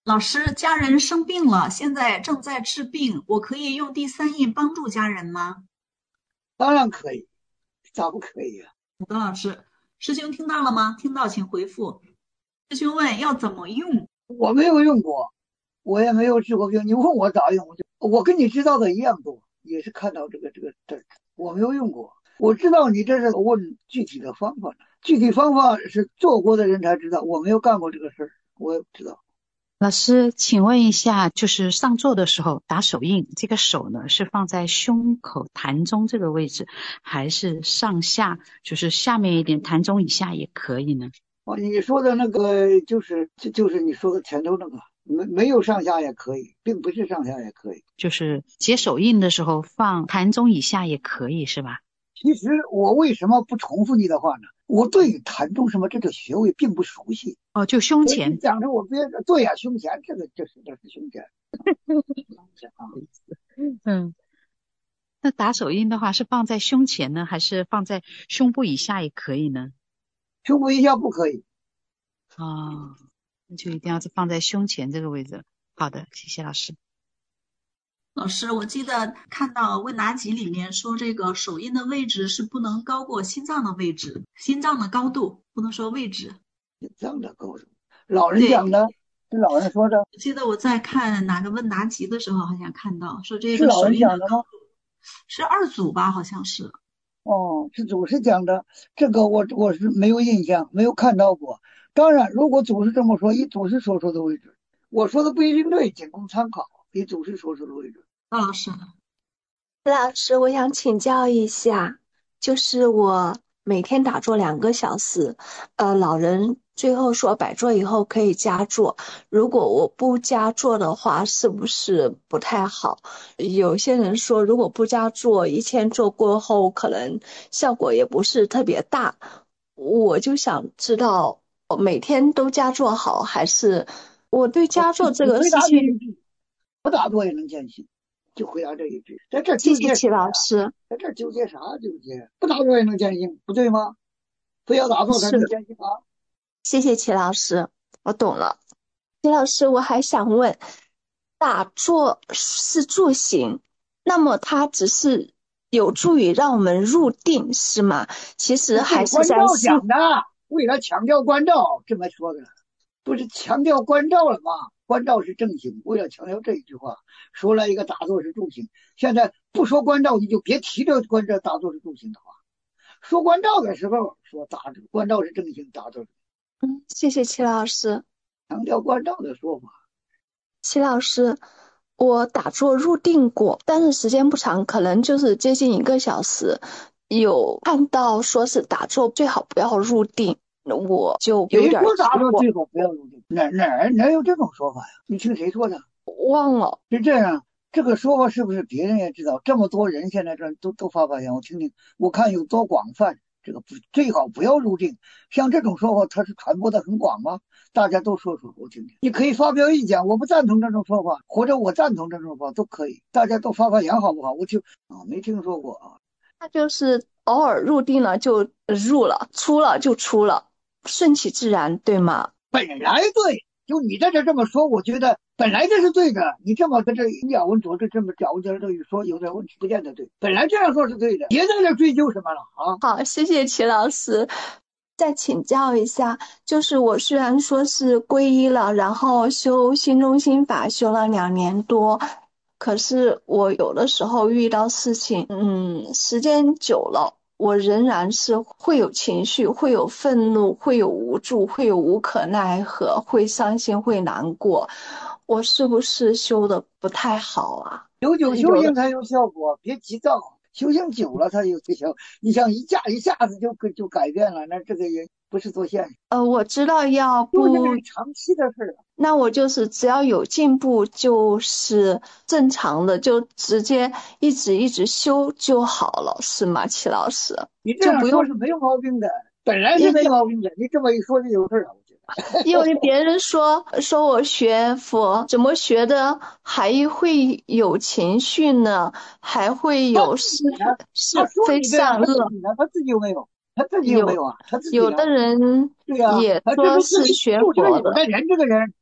老师，家人生病了，现在正在治病，我可以用第三印帮助家人吗？ 当然可以，咋不可以呀？ 好的，老师，师兄听到了吗？听到请回复。师兄问要怎么用？ 我没有用过，我也没有治过病。你问我咋用，我跟你知道的一样多，也是看到这，我没有用过。我知道你这是问具体的方法，具体方法是做过的人才知道，我没有干过这个事儿，我也不知道。 老师，请问一下，就是上座的时候打手印，这个手呢是放在胸口膻中这个位置，还是上下，就是下面一点膻中以下也可以呢？ 哦，你说的那个就是你说的前头那个，没有上下也可以，并不是上下也可以。 就是解手印的时候放膻中以下也可以，是吧？ 其实我为什么不重复你的话呢？我对于谭中什么这个穴位并不熟悉， 哦，就胸所以你前。 讲的我别对呀、胸前这是胸前啊， 嗯，那打手印的话是放在胸前呢，还是放在胸部以下也可以呢？ 胸部以下不可以。 哦，那就一定要是放在胸前这个位置。好的，谢谢老师。 老师，我记得看到问答集里面说，这个手印的位置是不能高过心脏的位置，心脏的高度不能说位置。 这样的高度，老人对， 讲的，是老人说的， 我记得我在看哪个问答集的时候，好像看到说这是老个手印的人讲的吗？ 高度是二组吧，好像是。 哦，是祖师讲的，这个我是没有印象，没有看到过。当然，如果祖师这么说，以祖师所说的为准，我说的不一定对，仅供参考，以祖师所说的为准。 那老师， 老师，我想请教一下，就是我每天打坐2个小时，老人最后说摆坐以后可以加坐，如果我不加坐的话，是不是不太好？有些人说，如果不加坐，1000坐过后，可能效果也不是特别大。我就想知道，我每天都加坐好，还是我对我加坐这只回答个事情， 你一句，不打坐也能见性，就回答这一句。在这纠谢谢齐结啥呀？ 老师。 在这纠结啥纠结？不打坐也能见性，不对吗？非要打坐才能是。 见性啊？ 谢谢齐老师，我懂了。齐老师，我还想问，打坐是助行，那么它只是有助于让我们入定，是吗？其实是对还是关照在心。 讲的，为了强调关照这么说的，不是强调关照了吗？关照是正行，为了强调这一句话，说了一个打坐是助行。现在不说关照，你就别提这打坐是助行的话。说关照的时候说关照是正行，打坐谢谢齐老师。 强调关照的说法。 齐老师，我打坐入定过，但是时间不长，可能就是接近1个小时。有看到说是打坐最好不要入定，我就有点谁说打疑惑， 坐最好不要入定？哪有这种说法呀？你听谁说的？ 忘了。 是这样，这个说法是不是别人也知道？这么多人现在这都发言，我听听，我看有多广泛。这个最好不要入定，像这种说法，它是传播的很广吗？大家都说我听听。你可以发表意见，我不赞同这种说法，或者我赞同这种说法都可以，大家都发言好不好？我就没听说过啊。 那就是偶尔入定了就入了，出了就出了，顺其自然，对吗？ 本来对，就你在这么说，我觉得本来这是对的。你这么跟这以咬文嚼字这么嚼文嚼字说有点问题，不见得对。本来这样说是对的，别在这追究什么了啊！ 好，谢谢齐老师。再请教一下，就是我虽然说是皈依了，然后修心中心法修了2年多，可是我有的时候遇到事情，时间久了，我仍然是会有情绪，会有愤怒，会有无助，会有无可奈何，会伤心，会难过。我是不是修的不太好啊？ 久久修有的。 行才有效果，别急躁。修行久了，它有效。你像一下子就改变了，那这个也不是做现实。 我知道要修行不， 是长期的事啊。 那我就是只要有进步，就是正常的，就直接一直修就好了，是吗，齐老师？ 你这样就不用， 说是没有毛病的，本来是因为没毛病的。你这么一说就有事了，我觉得。 因为别人说我学佛怎么学的还会有情绪呢，还会他有自己呢？他是非说你这样， 善恶。 他自己呢？他自己有没有？他自己有没有有啊？他自己呢？ 有的人对呀、 也这说是自己是学就这个佛的。 有的人，这个人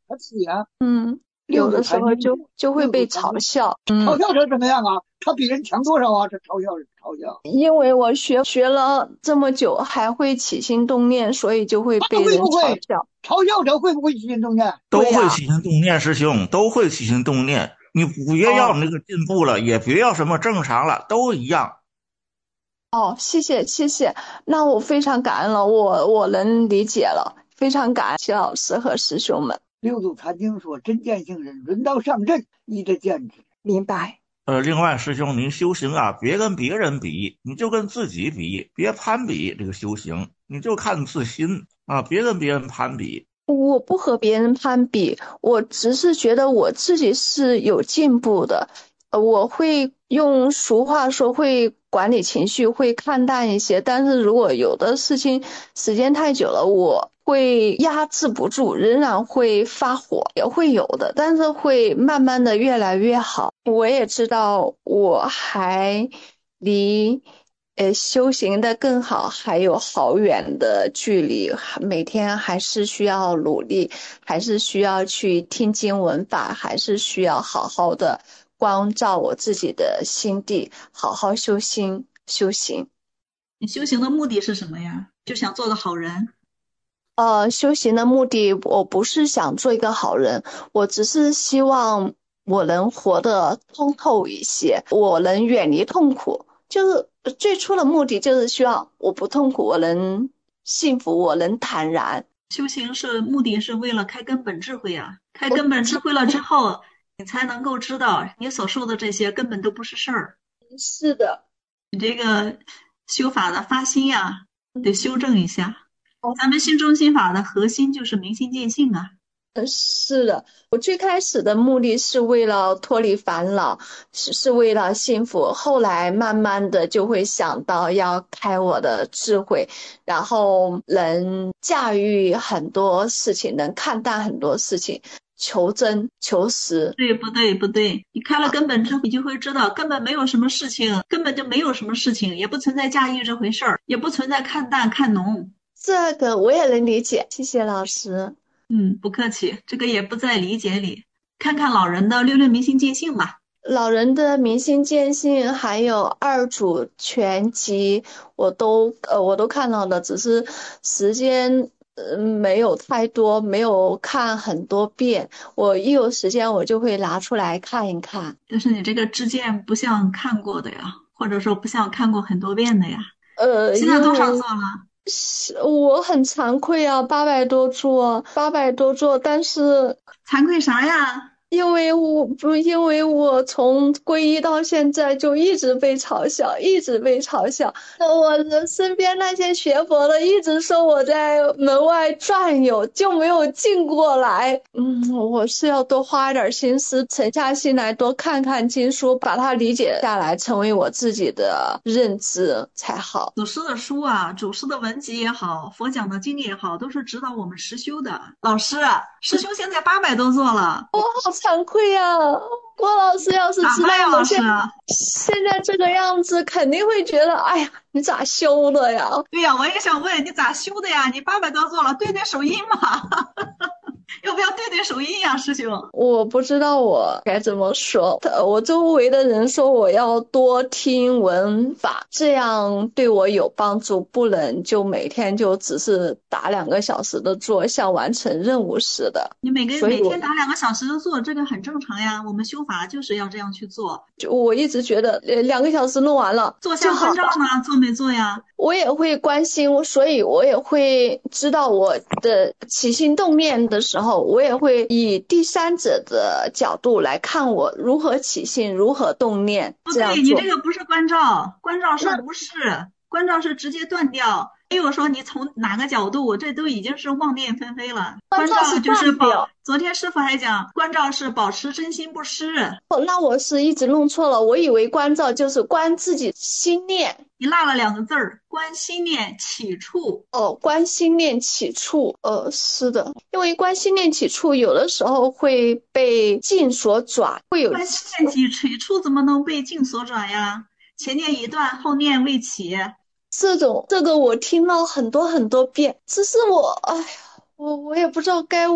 他自己啊。 有的时候就会被嘲笑。 嘲笑他怎么样啊？他比人强多少啊？这嘲笑是嘲笑。 因为我学了这么久，还会起心动念，所以就会被人嘲笑。 嘲笑者会不会起心动念？ 都会起心动念，师兄都会起心动念。你不越要那个进步了，也别要什么正常了，都一样。 谢谢。那我非常感恩了，我能理解了，非常感恩谢老师和师兄们。 六祖坛经说：“真见性人，轮到上阵，依着见之。” 明白。 另外师兄，您修行啊，别跟别人比，你就跟自己比，别攀比这个修行，你就看自心啊，别跟别人攀比。 我不和别人攀比，我只是觉得我自己是有进步的。我会用俗话说会管理情绪，会看淡一些，但是如果有的事情时间太久了，我会压制不住，仍然会发火，也会有的，但是会慢慢的越来越好。我也知道我还离修行的更好还有好远的距离，每天还是需要努力，还是需要去听经闻法，还是需要好好的关照我自己的心地，好好修行。 你修行的目的是什么呀？就想做个好人？ 修行的目的我不是想做一个好人，我只是希望我能活得通透一些，我能远离痛苦，就是最初的目的就是希望我不痛苦，我能幸福，我能坦然。 修行目的是为了开根本智慧啊，开根本智慧了之后，你才能够知道你所说的这些根本都不是事儿。 是的， 你这个修法的发心呀，得修正一下。咱们心中心法的核心就是明心见性啊。 是的，我最开始的目的是为了脱离烦恼，是为了幸福，后来慢慢的就会想到要开我的智慧，然后能驾驭很多事情，能看淡很多事情，求真求实。 对，不对，你开了根本智慧，你就会知道根本没有什么事情，根本就没有什么事情，也不存在驾驭这回事儿，也不存在看淡看浓。 这个我也能理解，谢谢老师。 不客气，这个也不在理解里。看看老人的六六明心见性吧。 老人的明心见性还有二祖全集我都看到的，只是时间没有太多，没有看很多遍。我一有时间我就会拿出来看一看。 但是你这个知见不像看过的呀，或者说不像看过很多遍的呀。现在多少座了？ 我很惭愧啊，800多座，但是惭愧啥呀？ 因为我从皈依到现在就一直被嘲笑。我的身边那些学佛的一直说我在门外转悠，就没有进过来。我是要多花点心思，沉下心来多看看经书，把它理解下来，成为我自己的认知才好。 祖师的书啊，祖师的文集也好，佛讲的经也好，都是指导我们实修的。老师，师兄现在800多座了， 我好惭愧呀！郭老师要是知道我现在这个样子，肯定会觉得，哎呀，你咋修的呀？ 对呀，我也想问你咋修的呀？你800多座了，对手音嘛？要不要对手音呀，师兄？ 我不知道我该怎么说。我周围的人说我要多听闻法，这样对我有帮助，不能就每天就只是打2个小时的坐，像完成任务似的。 你每天打2个小时的坐，这个很正常呀。我们修法就是要这样去做。 就我一直觉得2个小时弄完了， 坐下关照呢，做没做呀？ 我也会关心，所以我也会知道我的起心动念的时候，我也会以第三者的角度来看我如何起心，如何动念。 不对，你这个不是关照，关照是无视，关照是直接断掉。没有说你从哪个角度，这都已经是妄念纷飞了。关照就是昨天师父还讲，关照是保持真心不失。 那我是一直弄错了，我以为关照就是观自己心念。 你落了2个字儿，观心念起处。 观心念起处。是的，因为观心念起处有的时候会被境所转，会有观心念起处怎么能被境所转呀？前念已断，后念未起。 这个我听了很多遍，只是我，哎呀，我也不知道该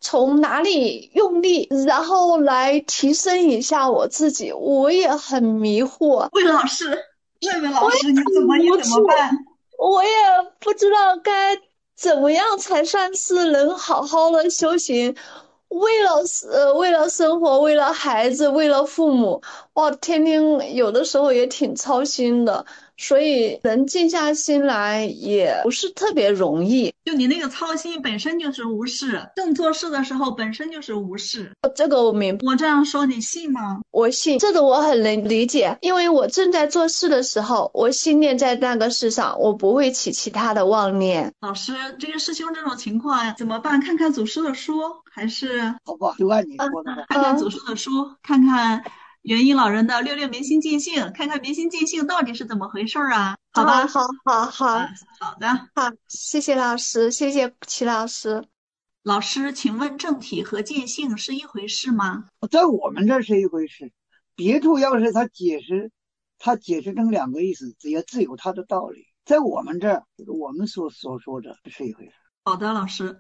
从哪里用力，然后来提升一下我自己，我也很迷惑， 问老师，问我也老师，你很无怎么助， 办？ 我也不知道该怎么样才算是能好好的修行。为了生活，为了孩子，为了父母，哇，天天有的时候也挺操心的，所以能静下心来也不是特别容易。 就你那个操心本身就是无事，正做事的时候本身就是无事。 这个我明白。 我这样说你信吗？ 我信，这个我很能理解，因为我正在做事的时候，我心念在那个事上，我不会起其他的妄念。 老师，这个师兄这种情况怎么办？看看祖师的书，还是好吧，就按你说的吧。 看看祖师的书，看看元婴老人的六六明心见性，看看明心见性到底是怎么回事啊？好吧， 好， 好的。 好，谢谢老师，谢谢齐老师。 老师，请问正体和见性是一回事吗？ 在我们这儿是一回事，别处要是他解释成两个意思，也自有他的道理。在我们这儿，我们所说的是一回事。 好的，老师。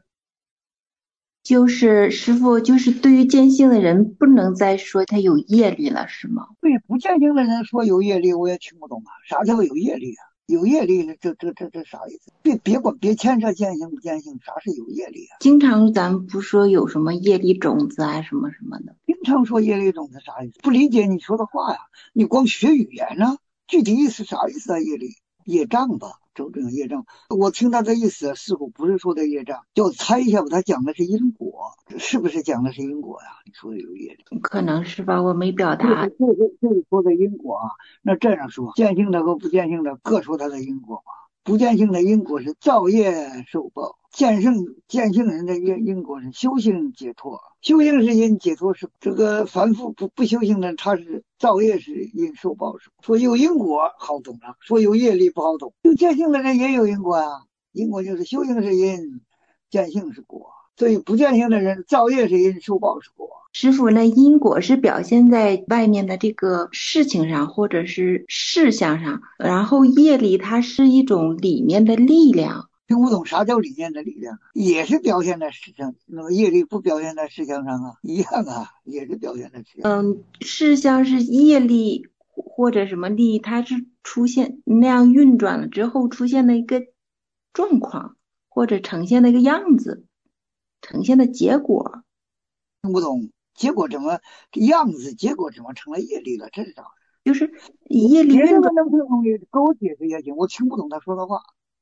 就是师傅，就是对于见性的人，不能再说他有业力了，是吗？ 对不见性的人说有业力，我也听不懂啊，啥叫有业力啊？有业力，这啥意思？别牵扯见性不见性，啥是有业力啊？ 经常咱不说有什么业力种子啊，什么什么的。 经常说业力种子啥意思？不理解你说的话呀？你光学语言呢？具体意思啥意思啊？业力业障吧，周正业障。我听他的意思似乎不是说的业障，叫我猜一下吧，他讲的是因果，是不是讲的是因果呀？你说的有业力， 可能是吧，我没表达。 这说的因果啊，那这样说，见性的和不见性的各说他的因果吧。不见性的因果是造业受报，见性人的因果是修行解脱。修行是因，解脱是这个凡夫不修行的，他是造业是因，受报是。说有因果好懂了，说有业力不好懂。有见性的人也有因果啊，因果就是修行是因，见性是果。所以不见性的人造业是因，受报是果。 师傅，那因果是表现在外面的这个事情上，或者是事项上，然后业力它是一种里面的力量。 听不懂啥叫里面的力量，也是表现在事项，那么业力不表现在事项上啊，一样啊，也是表现在事项。 事项是业力或者什么力，它是出现那样运转了之后出现的一个状况，或者呈现的一个样子，呈现的结果。 听不懂。结果怎么样子？结果怎么成了业力了？这是啥？ 就是业力运转， 能听懂你给我解释也行，我听不懂他说的话。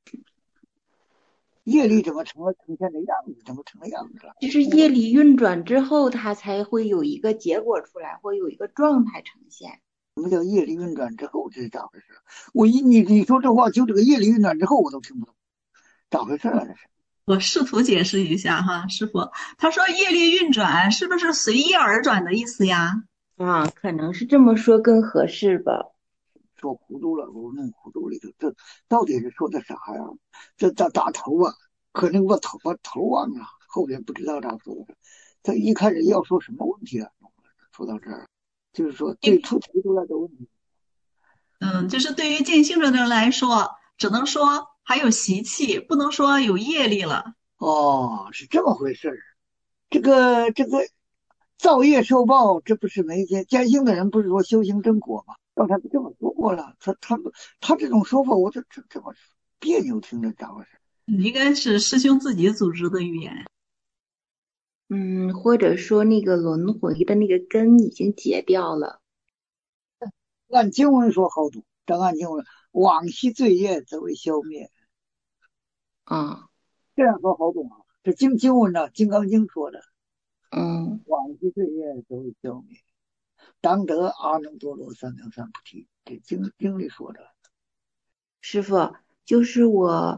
业力怎么成现的样子？怎么成了样子了？ 就是业力运转之后，它才会有一个结果出来，或有一个状态呈现。 什么叫业力运转之后？这是咋回事？你说这话，就这个业力运转之后，我都听不懂，咋回事啊？这是。 我试图解释一下哈，师傅，他说业力运转是不是随意而转的意思呀？ 啊，可能是这么说更合适吧。 说糊涂了，我弄糊涂里头，这到底是说的啥呀？这打头啊，可能把头忘了，后边不知道咋说的。他一开始要说什么问题啊？说到这儿，就是说提出来的问题。 就是对于见性的人来说，只能说还有习气，不能说有业力了。 哦，是这么回事儿。这个造业受报，这不是没见性的人不是说修行真果吗？刚才不这么说过了，他这种说法，我这么别扭，听着咋回事？ 应该是师兄自己组织的语言。 或者说那个轮回的那个根已经结掉了。 按经文说好懂，但按经文，往昔罪业则为消灭。这样说好懂啊。这经文呢，《金刚经》说的。往昔罪业则为消灭，当得阿耨多罗三藐三菩提。这经里说的。 师傅，就是我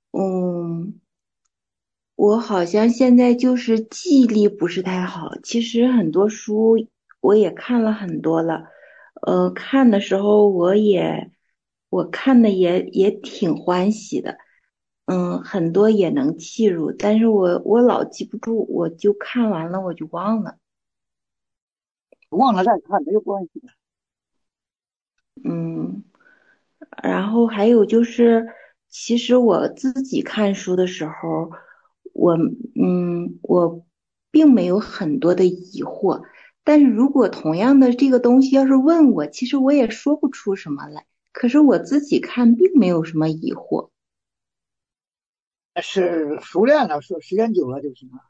好像现在就是记忆力不是太好。其实很多书我也看了很多了，看的时候我看的也挺欢喜的，很多也能记住，但是我老记不住，我就看完了我就忘了。 忘了再看没有关系的。 然后还有就是，其实我自己看书的时候，我并没有很多的疑惑。但是如果同样的这个东西要是问我，其实我也说不出什么来。可是我自己看并没有什么疑惑。 是熟练了，说时间久了就行了。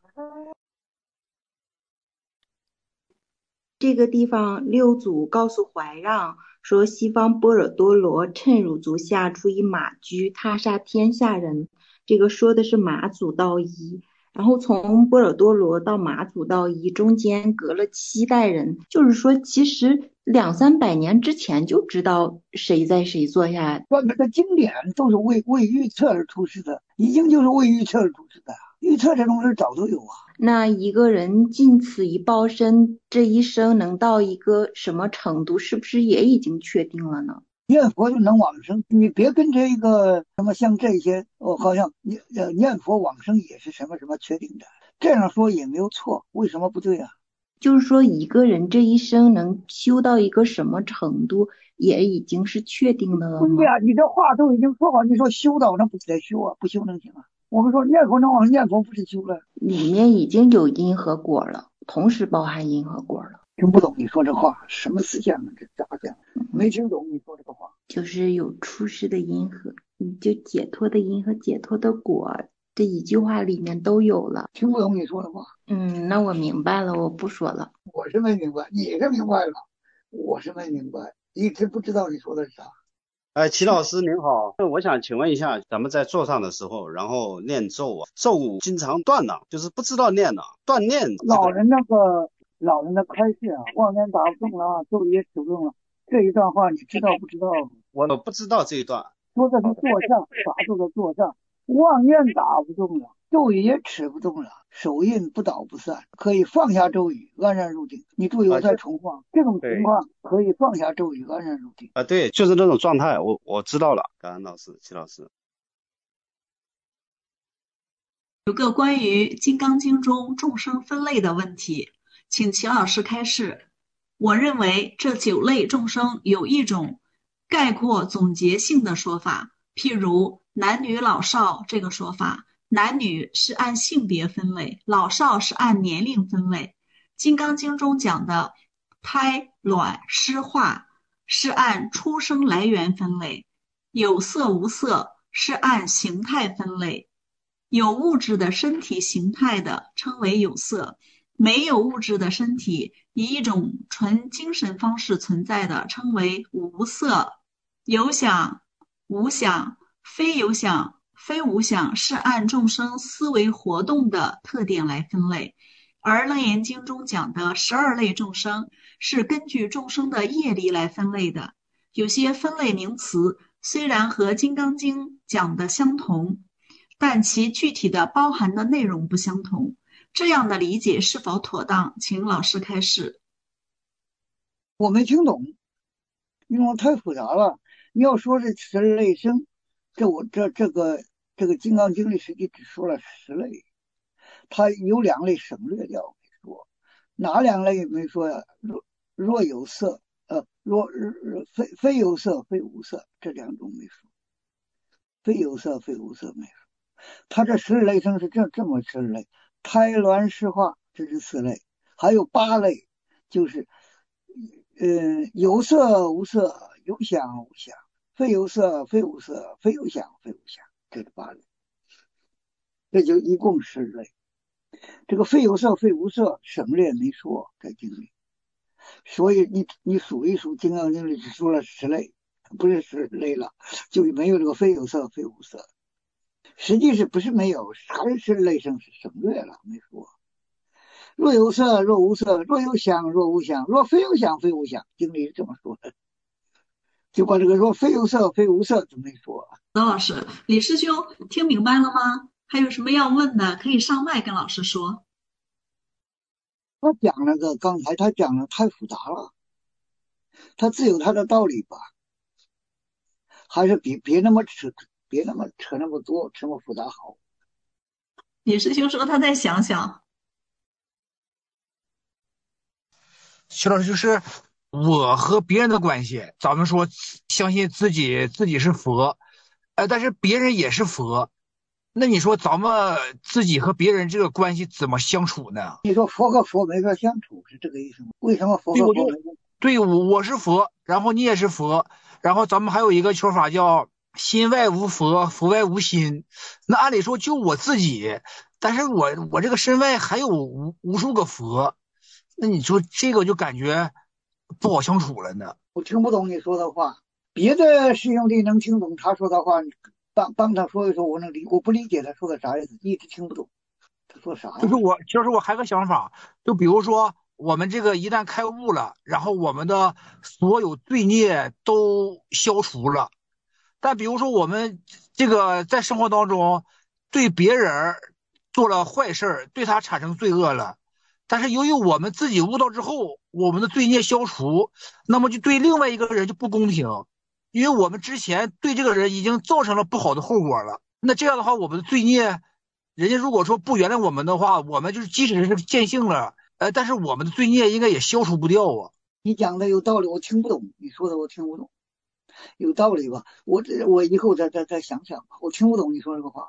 这个地方六祖告诉怀让说，西方般若多罗趁汝足下出一马驹，踏杀天下人。这个说的是马祖道一，然后从般若多罗到马祖道一中间隔了7代人，就是说其实200-300年之前就知道谁在谁坐下。 专门的经典都是为预测而出世的，已经就是为预测而出世的。预测这种事早都有啊。 那一个人尽此一报身，这一生能到一个什么程度，是不是也已经确定了呢？ 念佛就能往生，你别跟这个什么像这些好像念佛往生也是什么什么确定的，这样说也没有错，为什么不对啊？ 就是说一个人这一生能修到一个什么程度，也已经是确定的了吗？ 对呀，你这话都已经说好，你说修到那不得修啊？不修能行啊？我们说念佛能往生，念佛不是修了， 里面已经有因和果了，同时包含因和果了。 听不懂你说这话，什么思想啊？这咋讲？没听懂你说这个话。 就是有出世的因和，就解脱的因和解脱的果，这一句话里面都有了。 听不懂你说的话。 那我明白了，我不说了。 我是没明白，你是明白了，我是没明白，一直不知道你说的是啥。 齐老师您好，我想请问一下，咱们在座上的时候，然后念咒啊，咒经常断了，就是不知道念了，断念。 老人的开示啊，妄念打不动了，咒也使不动了。这一段话你知道不知道？ 我不知道这一段。 说的是坐上，打坐的坐上，妄念打不动了，咒语也持不动了，手印不倒不散，可以放下咒语，安然入定。你注意我再重复，这种情况可以放下咒语，安然入定。 对，就是那种状态，我知道了。感恩老师，齐老师。 有个关于《金刚经》中众生分类的问题，请齐老师开示。我认为这9类众生有一种概括总结性的说法，譬如男女老少这个说法，男女是按性别分类，老少是按年龄分类。《金刚经》中讲的胎卵湿化是按出生来源分类，有色无色是按形态分类，有物质的身体形态的称为有色，没有物质的身体以一种纯精神方式存在的称为无色。有想无想非有想非无想是按众生思维活动的特点来分类，而楞严经中讲的12类众生是根据众生的业力来分类的。有些分类名词虽然和金刚经讲的相同，但其具体的包含的内容不相同，这样的理解是否妥当？请老师开示。 我没听懂，因为太复杂了。你要说是12类生，这个金刚经里实际只说了10类，它有2类省略掉没说，哪2类没说呀？若有色，非有色非无色，这2种没说，非有色非无色没说。它这12类生是这么12类，胎卵湿化这是4类，还有8类，就是有色无色，有想无想，非有色非无色，非有想非无想，这是8类，这就一共10类。这个非有色非无色省略没说在经里，所以你数一数，金刚经里只说了10类，不是10类了，就没有这个非有色非无色。实际是不是没有，还是12类生是省略了没说。若有色若无色，若有想若无想，若非有想非无想，经里是这么说的，就把这个若非有色非无色就没说。 罗老师，李师兄听明白了吗？还有什么要问的，可以上麦跟老师说。 他讲那个刚才他讲的太复杂了，他自有他的道理吧，还是别那么扯那么多，这么复杂好。 李师兄说他再想想。 徐老师，就是我和别人的关系，咱们说相信自己是佛，但是别人也是佛， 那你说咱们自己和别人这个关系怎么相处呢？ 你说佛和佛没法相处是这个意思吗？为什么佛和佛没法？ 对，我是佛，然后你也是佛，然后咱们还有一个说法叫心外无佛，佛外无心。那按理说就我自己，但是我这个身外还有无数个佛，那你说这个就感觉不好相处了呢。 我听不懂你说的话，别的师兄弟能听懂他说的话，你帮他说一说，我不理解他说的啥意思，一直听不懂他说啥呀。 就是我还有个想法，就比如说我们这个一旦开悟了，然后我们的所有罪孽都消除了，但比如说我们这个在生活当中对别人做了坏事，对他产生罪恶了，但是由于我们自己悟道之后，我们的罪孽消除，那么就对另外一个人就不公平，因为我们之前对这个人已经造成了不好的后果了。那这样的话，我们的罪孽，人家如果说不原谅我们的话，我们就是即使是见性了，但是我们的罪孽应该也消除不掉啊。 你讲的有道理，我听不懂，你说的我听不懂，有道理吧？我以后再想想吧，我听不懂你说这个话。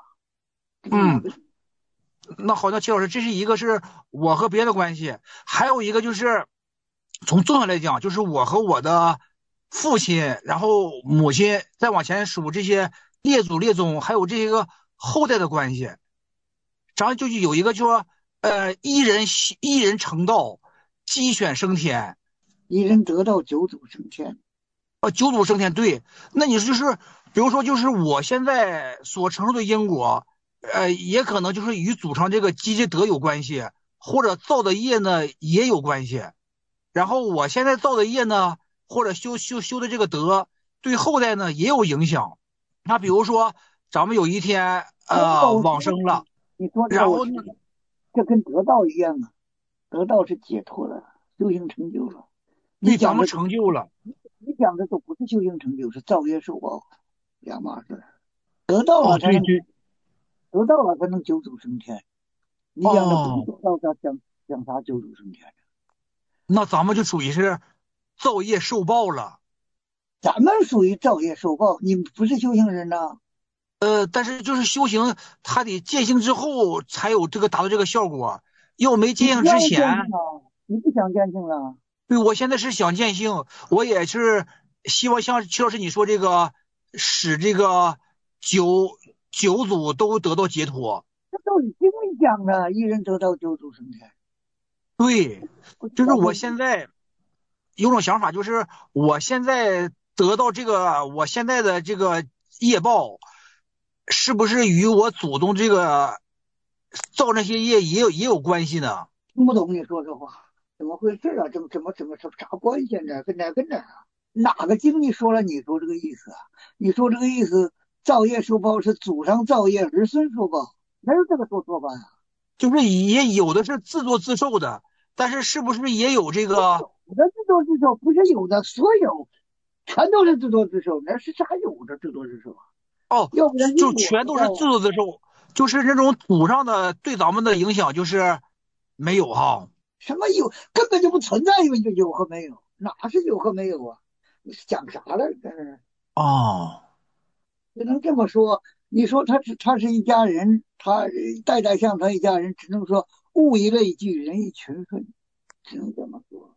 那好像齐老师，这是一个是我和别人的关系，还有一个就是从纵向来讲，就是我和我的父亲，然后母亲，再往前数这些列祖列宗，还有这些个后代的关系。咱就有一个就说，一人成道，鸡犬升天， 一人得道，九祖升天。 九祖升天，对。那你说就是，比如说就是我现在所承受的因果，也可能就是与祖上这个积积德有关系，或者造的业呢也有关系。然后我现在造的业呢，或者修的这个德，对后代呢也有影响。那比如说咱们有一天往生了， 你说然后呢， 这跟得道一样啊，得道是解脱了，修行成就了。 对，咱们成就了。 你讲的都不是修行成就，是造业受报，两码事。得到了才能，得到了才能九祖升天。你讲的不是得到他讲啥九祖升天？ 那咱们就属于是造业受报了。 咱们属于造业受报，你不是修行人呐。 但是就是修行，他得见性之后才有这个达到这个效果。要没见性之前， 你不想见性了？ 对，我现在是想见性，我也是希望像齐老师你说这个，使这个九祖都得到解脱。 这都是经里讲的，一人得道，九祖升天。 对，就是我现在有种想法，就是我现在得到这个，我现在的这个业报，是不是与我祖宗这个造那些业也有关系呢？ 听不懂你说这话。怎么回事啊？怎么啥关系呢？跟哪啊？哪个经你说了？你说这个意思啊？你说这个意思，造业受报是祖上造业，儿孙受报，哪有这个说法呀？ 就是也有的是自作自受的，但是是不是也有这个？ 有的自作自受不是有的，所有全都是自作自受，那是啥有的自作自受啊？要不然就全都是自作自受，就是那种祖上的对咱们的影响就是没有哈。 什么有，根本就不存在有和没有，哪是有和没有啊？你讲啥了？这是只能这么说。你说他是一家人，他代代相传一家人，只能说物以类聚，人以群分，只能这么说。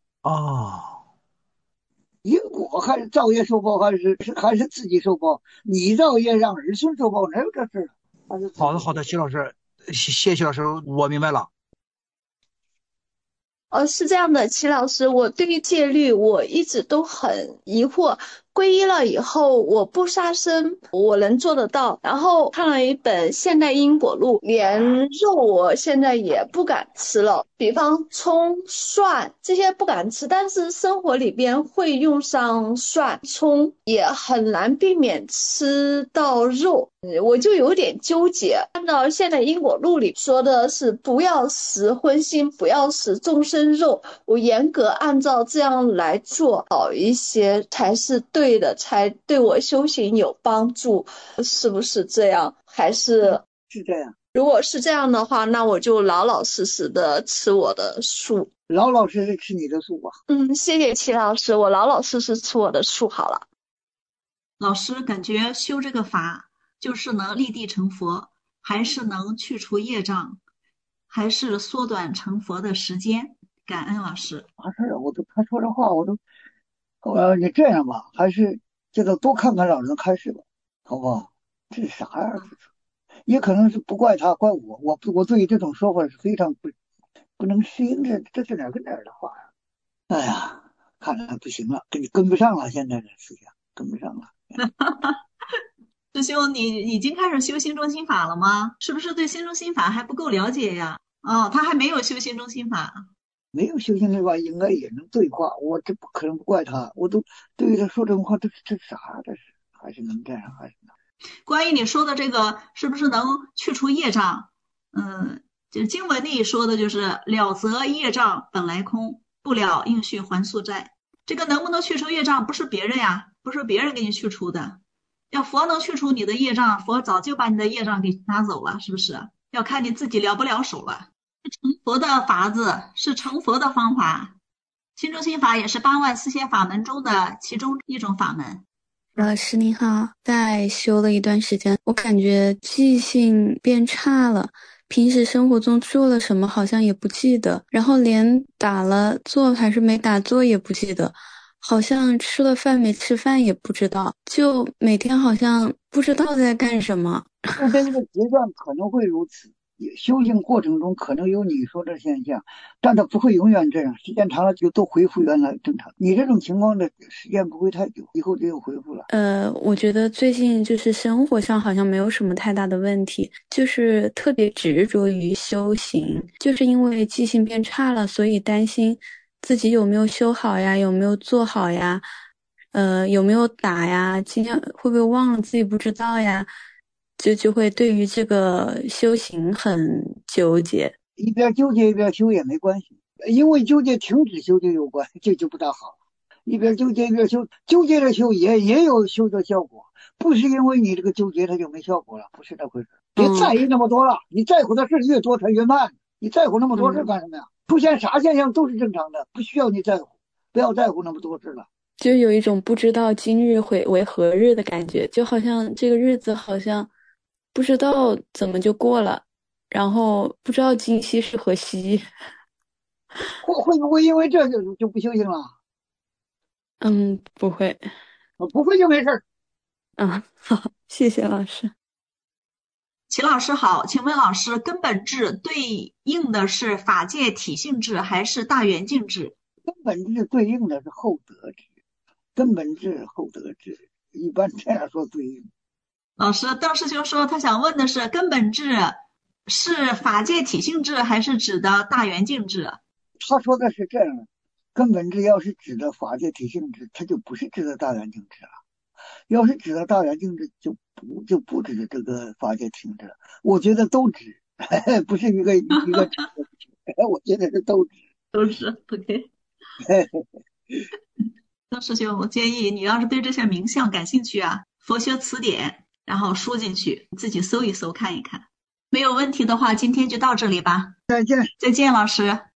因果还是造业受报，还是自己受报？你造业让儿孙受报，哪有这事？ 好的，齐老师，谢谢齐老师，我明白了。 是这样的，齐老师，我对于戒律我一直都很疑惑。皈依了以后，我不杀生，我能做得到。然后看了一本《现代因果录》，连肉我现在也不敢吃了，比方葱、蒜这些不敢吃，但是生活里边会用上蒜、葱，也很难避免吃到肉。我就有点纠结。按照《现代因果录》里说的是不要食荤腥，不要食众生肉，我严格按照这样来做好一些才是对的，才对我修行有帮助，是不是这样？还是这样？ 如果是这样的话，那我就老老实实的吃我的素， 老老实实吃你的素吧。 谢谢齐老师，我老老实实吃我的素好了。 老师感觉修这个法就是能立地成佛， 还是能去除业障，还是缩短成佛的时间？感恩老师。 他说这话你这样吧，还是这个多看看老人开示吧，好不好？这是啥呀？也可能是不怪他，怪我。我对于这种说法是非常不能适应，这是哪儿跟哪儿的话呀？哎呀，看来不行了，跟不上了，现在的思想跟不上了。 师兄，你已经开始修心中心法了吗？是不是对心中心法还不够了解呀？哦，他还没有修心中心法。 没有修行的话，应该也能对话。我这不可能不怪他，我都对于他说这种话，这啥？这是还是能这样，还是能。 关于你说的这个，是不是能去除业障？就是经文里说的，就是了则业障本来空，不了应续还宿债。这个能不能去除业障，不是别人呀，不是别人给你去除的。要佛能去除你的业障，佛早就把你的业障给拿走了，是不是？要看你自己了不了手了。成佛的法子是成佛的方法，心中心法也是8万4千法门中的其中一种法门。 老师您好，在修了一段时间，我感觉记性变差了，平时生活中做了什么好像也不记得，然后连打了坐还是没打坐也不记得，好像吃了饭没吃饭也不知道，就每天好像不知道在干什么。 这个阶段可能会如此，修行过程中可能有你说的现象，但它不会永远这样，时间长了就都恢复原来正常。你这种情况的时间不会太久，以后就又恢复了。 我觉得最近就是生活上好像没有什么太大的问题，就是特别执着于修行，就是因为记性变差了，所以担心自己有没有修好呀，有没有做好呀，有没有打呀，今天会不会忘了自己不知道呀，就会对于这个修行很纠结。 一边纠结一边修也没关系，因为纠结停止修就有关，这就不大好。一边纠结一边修，纠结着修也有修的效果，不是因为你这个纠结它就没效果了，不是这回事。别在意那么多了，你在乎的事越多它越慢，你在乎那么多事干什么呀？出现啥现象都是正常的，不需要你在乎，不要在乎那么多事了。 就有一种不知道今日会为何日的感觉，就好像这个日子好像不知道怎么就过了，然后不知道今夕是何夕。 会不会因为这就不修行了？ 不会。 不会就没事。 好，谢谢老师。 齐老师好，请问老师，根本智对应的是法界体性智还是大圆净智？ 根本智对应的是厚德智，根本智厚德智，一般这样说对应。 老师，邓师兄说他想问的是，根本智是法界体性智还是指的大圆净智？ 他说的是这样，根本智要是指的法界体性智，它就不是指的大圆净智了。要是指的大圆净智，就不指这个法界体性智了。我觉得都指，不是一个我觉得是都指。 OK。邓师兄，我建议你要是对这些名相感兴趣啊，佛学词典，然后输进去，自己搜一搜看一看。没有问题的话，今天就到这里吧。 再见。 再见，老师。